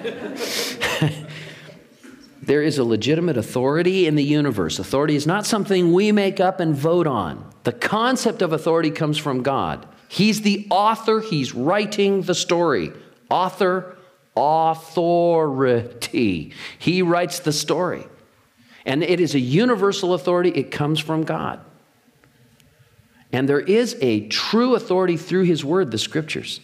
There is a legitimate authority in the universe. Authority is not something we make up and vote on. The concept of authority comes from God. He's the author. He's writing the story. Author, authority. He writes the story. And it is a universal authority. It comes from God. And there is a true authority through his word, the scriptures.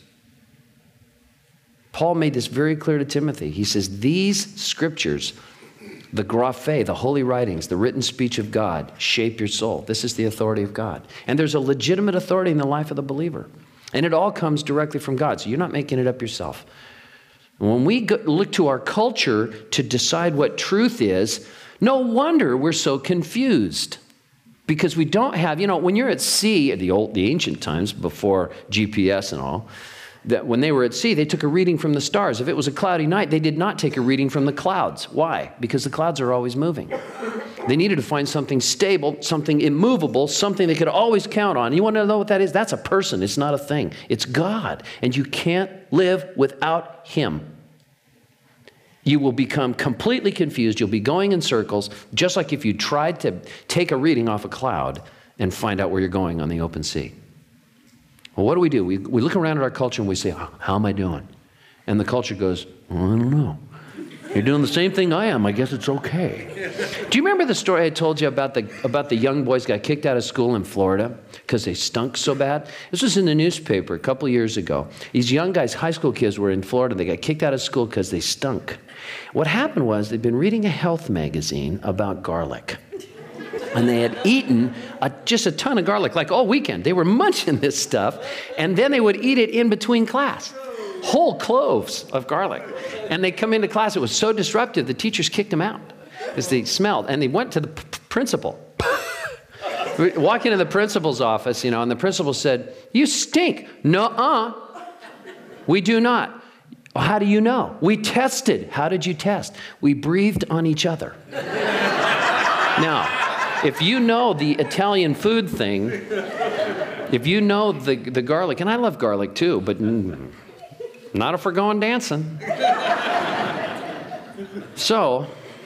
Paul made this very clear to Timothy. He says, these scriptures, the graphe, the holy writings, the written speech of God, shape your soul. This is the authority of God. And there's a legitimate authority in the life of the believer. And it all comes directly from God. So you're not making it up yourself. When we look to our culture to decide what truth is, no wonder we're so confused. Because we don't have, when you're at sea, the ancient times before GPS and all, that when they were at sea, they took a reading from the stars. If it was a cloudy night, they did not take a reading from the clouds. Why? Because the clouds are always moving. They needed to find something stable, something immovable, something they could always count on. You want to know what that is? That's a person. It's not a thing. It's God. And you can't live without Him. You will become completely confused. You'll be going in circles, just like if you tried to take a reading off a cloud and find out where you're going on the open sea. Well, what do? We look around at our culture and we say, how am I doing? And the culture goes, I don't know. You're doing the same thing I am. I guess it's okay. Do you remember the story I told you about the young boys got kicked out of school in Florida because they stunk so bad? This was in the newspaper a couple years ago. These young guys, high school kids, were in Florida. They got kicked out of school because they stunk. What happened was they'd been reading a health magazine about garlic. And they had eaten just a ton of garlic, like all weekend. They were munching this stuff, and then they would eat it in between class. Whole cloves of garlic. And they come into class. It was so disruptive, the teachers kicked them out because they smelled. And they went to the principal. Walk into the principal's office, and the principal said, "You stink." "Nuh-uh. We do not." "How do you know?" "We tested." "How did you test?" "We breathed on each other." Now, if you know the Italian food thing, if you know the garlic, and I love garlic too, but not if we're going dancing. So,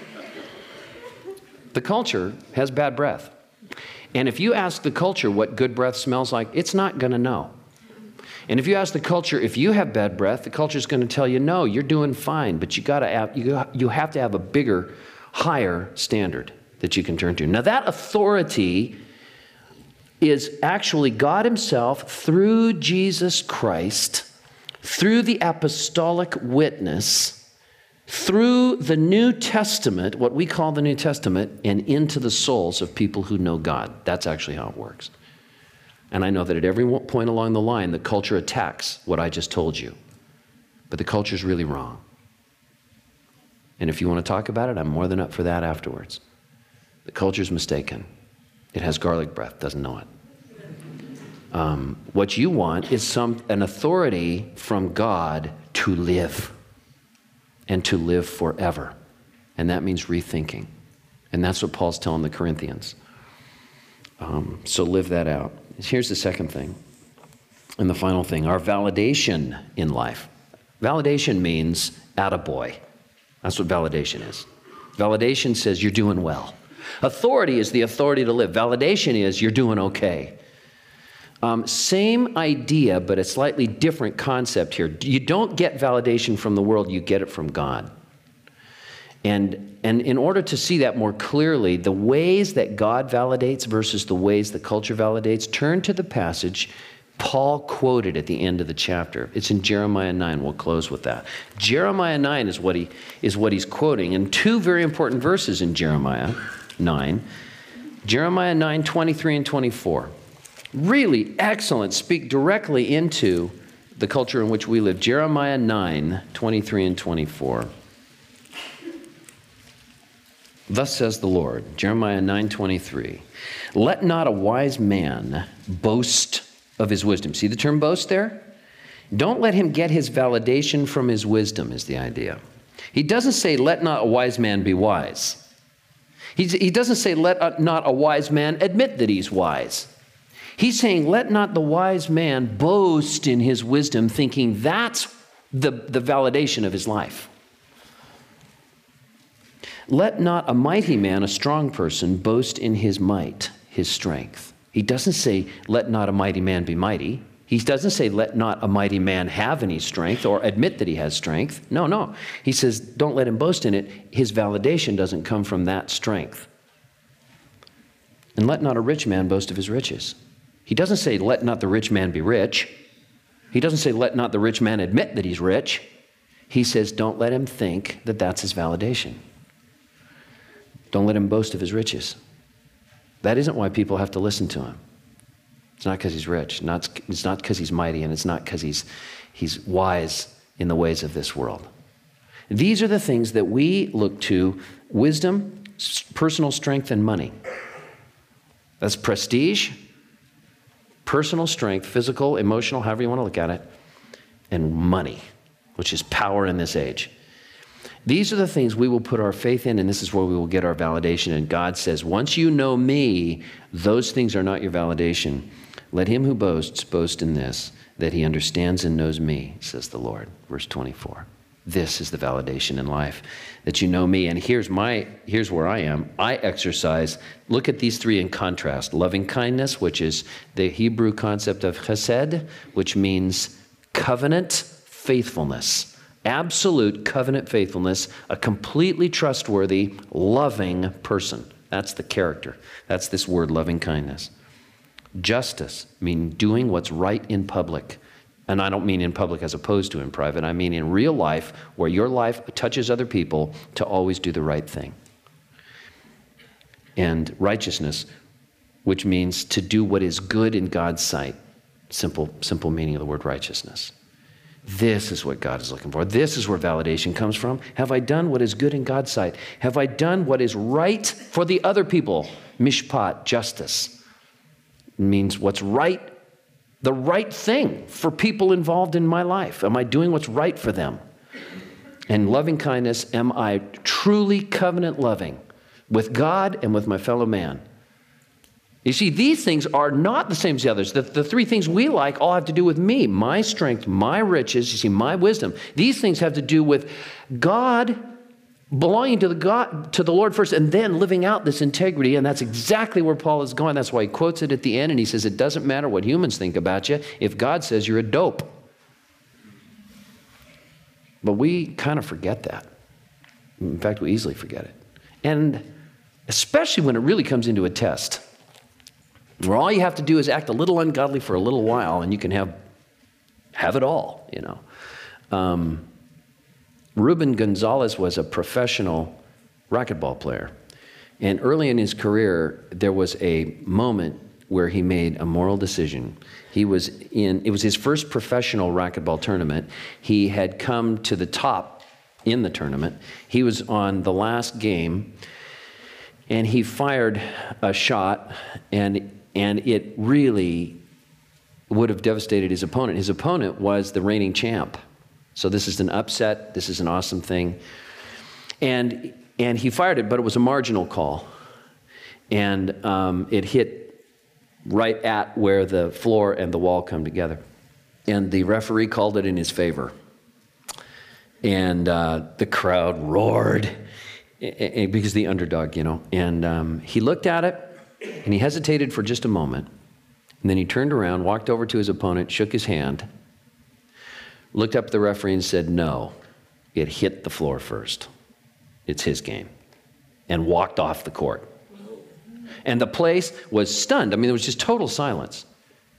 the culture has bad breath. And if you ask the culture what good breath smells like, it's not going to know. And if you ask the culture if you have bad breath, the culture is going to tell you, no, you're doing fine, but you have to have a bigger, higher standard that you can turn to. Now, that authority is actually God Himself through Jesus Christ, through the apostolic witness, through the New Testament, what we call the New Testament, and into the souls of people who know God. That's actually how it works. And I know that at every point along the line, the culture attacks what I just told you. But the culture is really wrong. And if you want to talk about it, I'm more than up for that afterwards. The culture's mistaken. It has garlic breath, doesn't know it. What you want is an authority from God to live, and to live forever. And that means rethinking. And that's what Paul's telling the Corinthians. So live that out. Here's the second thing, and the final thing, our validation in life. Validation means attaboy. That's what validation is. Validation says you're doing well. Authority is the authority to live. Validation is you're doing okay. Same idea, but a slightly different concept here. You don't get validation from the world, you get it from God. And in order to see that more clearly, the ways that God validates versus the ways the culture validates, turn to the passage Paul quoted at the end of the chapter. It's in Jeremiah 9. We'll close with that. Jeremiah 9 is what he's quoting, and two very important verses in Jeremiah 9. Jeremiah 9, 23 and 24. Really excellent, speak directly into the culture in which we live. Jeremiah 9, 23 and 24. Thus says the Lord, Jeremiah 9:23, let not a wise man boast of his wisdom. See the term boast there? Don't let him get his validation from his wisdom is the idea. He doesn't say let not a wise man be wise. He doesn't say let not a wise man admit that he's wise. He's saying let not the wise man boast in his wisdom, thinking that's the validation of his life. Let not a mighty man, a strong person, boast in his might, his strength. He doesn't say, let not a mighty man be mighty. He doesn't say, let not a mighty man have any strength or admit that he has strength. No. He says, don't let him boast in it. His validation doesn't come from that strength. And let not a rich man boast of his riches. He doesn't say, let not the rich man be rich. He doesn't say, let not the rich man admit that he's rich. He says, don't let him think that that's his validation. Don't let him boast of his riches. That isn't why people have to listen to him. It's not because he's rich. It's not because he's mighty, and it's not because he's wise in the ways of this world. These are the things that we look to: wisdom, personal strength, and money. That's prestige, personal strength, physical, emotional, however you want to look at it, and money, which is power in this age. These are the things we will put our faith in, and this is where we will get our validation. And God says, once you know me, those things are not your validation. Let him who boasts boast in this, that he understands and knows me, says the Lord. Verse 24. This is the validation in life, that you know me. And here's where I am. I exercise, look at these three in contrast. Loving kindness, which is the Hebrew concept of chesed, which means covenant faithfulness. Absolute covenant faithfulness, a completely trustworthy, loving person. That's the character. That's this word, loving kindness. Justice, meaning doing what's right in public. And I don't mean in public as opposed to in private. I mean in real life, where your life touches other people, to always do the right thing. And righteousness, which means to do what is good in God's sight. Simple meaning of the word righteousness. This is what God is looking for. This is where validation comes from. Have I done what is good in God's sight? Have I done what is right for the other people? Mishpat, justice. It means what's right, the right thing for people involved in my life. Am I doing what's right for them? And loving kindness, am I truly covenant loving with God and with my fellow man? You see, these things are not the same as the others. The three things we like all have to do with me, my strength, my riches, you see, my wisdom. These things have to do with God, belonging to the Lord first, and then living out this integrity. And that's exactly where Paul is going. That's why he quotes it at the end, and he says, it doesn't matter what humans think about you if God says you're a dope. But we kind of forget that. In fact, we easily forget it. And especially when it really comes into a test, where all you have to do is act a little ungodly for a little while, and you can have it all, you know. Ruben Gonzalez was a professional racquetball player. And early in his career, there was a moment where he made a moral decision. It was his first professional racquetball tournament. He had come to the top in the tournament. He was on the last game, and he fired a shot, and it really would have devastated his opponent. His opponent was the reigning champ. So this is an upset. This is an awesome thing. And he fired it, but it was a marginal call. And it hit right at where the floor and the wall come together. And the referee called it in his favor. And the crowd roared, because the underdog, you know. And he looked at it, and he hesitated for just a moment. And then he turned around, walked over to his opponent, shook his hand, looked up at the referee and said, no, it hit the floor first. It's his game. And walked off the court. And the place was stunned. I mean, there was just total silence.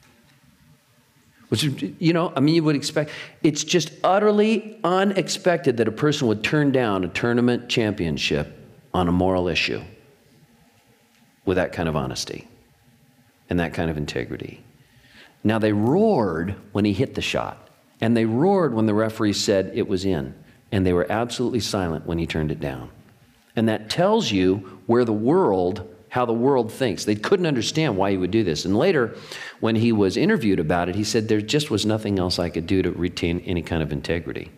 Which, you know, I mean, you would expect. It's just utterly unexpected that a person would turn down a tournament championship on a moral issue with that kind of honesty and that kind of integrity. Now, they roared when he hit the shot, and they roared when the referee said it was in, and they were absolutely silent when he turned it down. And that tells you how the world thinks. They couldn't understand why he would do this. And later, when he was interviewed about it, he said, there just was nothing else I could do to retain any kind of integrity.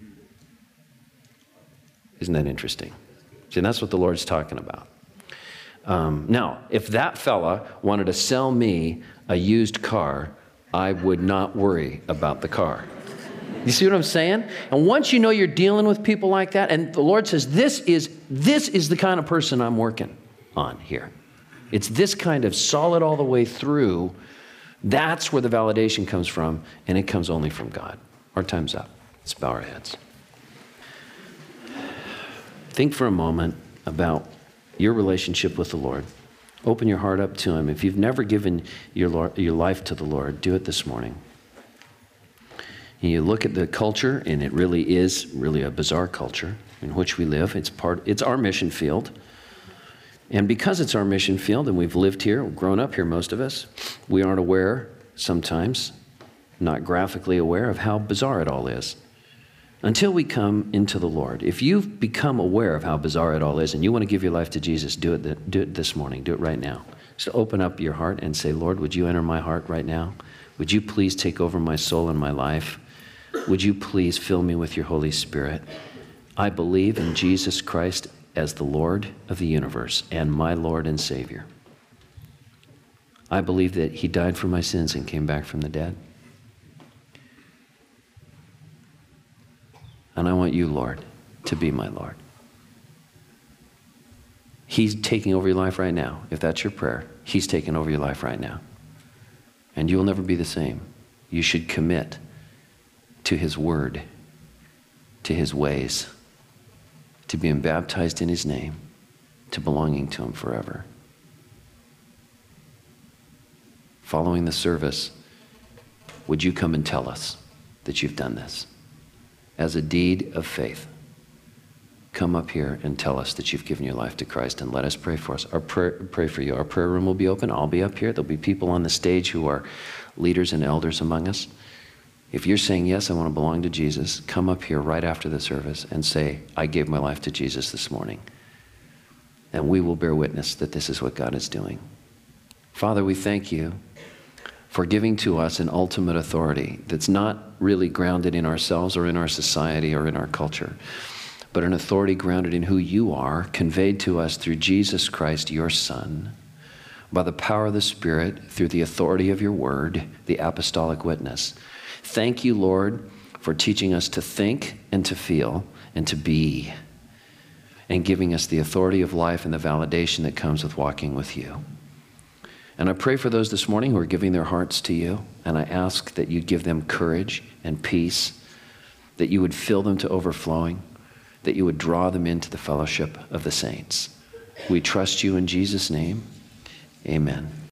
Isn't that interesting? See, that's what the Lord's talking about. Now, if that fella wanted to sell me a used car, I would not worry about the car. You see what I'm saying? And once you know you're dealing with people like that, and the Lord says, this is the kind of person I'm working on here. It's this kind of solid all the way through. That's where the validation comes from, and it comes only from God. Our time's up. Let's bow our heads. Think for a moment about your relationship with the Lord. Open your heart up to Him. If you've never given your life to the Lord, do it this morning. And you look at the culture, and it really is a bizarre culture in which we live. It's our mission field. And because it's our mission field, and we've lived here, grown up here, most of us, we aren't aware sometimes, not graphically aware of how bizarre it all is. Until we come into the Lord. If you've become aware of how bizarre it all is and you want to give your life to Jesus, do it this morning. Do it right now. Just open up your heart and say, Lord, would you enter my heart right now? Would you please take over my soul and my life? Would you please fill me with your Holy Spirit? I believe in Jesus Christ as the Lord of the universe and my Lord and Savior. I believe that he died for my sins and came back from the dead. And I want you, Lord, to be my Lord. He's taking over your life right now. If that's your prayer, he's taking over your life right now. And you will never be the same. You should commit to his word, to his ways, to being baptized in his name, to belonging to him forever. Following the service, would you come and tell us that you've done this? As a deed of faith, come up here and tell us that you've given your life to Christ, and let us pray for us. Pray for you. Our prayer room will be open. I'll be up here. There'll be people on the stage who are leaders and elders among us. If you're saying, yes, I want to belong to Jesus, come up here right after the service and say, I gave my life to Jesus this morning. And we will bear witness that this is what God is doing. Father, we thank you for giving to us an ultimate authority that's not really grounded in ourselves or in our society or in our culture, but an authority grounded in who you are, conveyed to us through Jesus Christ, your Son, by the power of the Spirit, through the authority of your word, the apostolic witness. Thank you, Lord, for teaching us to think and to feel and to be, and giving us the authority of life and the validation that comes with walking with you. And I pray for those this morning who are giving their hearts to you, and I ask that you'd give them courage and peace, that you would fill them to overflowing, that you would draw them into the fellowship of the saints. We trust you in Jesus' name. Amen.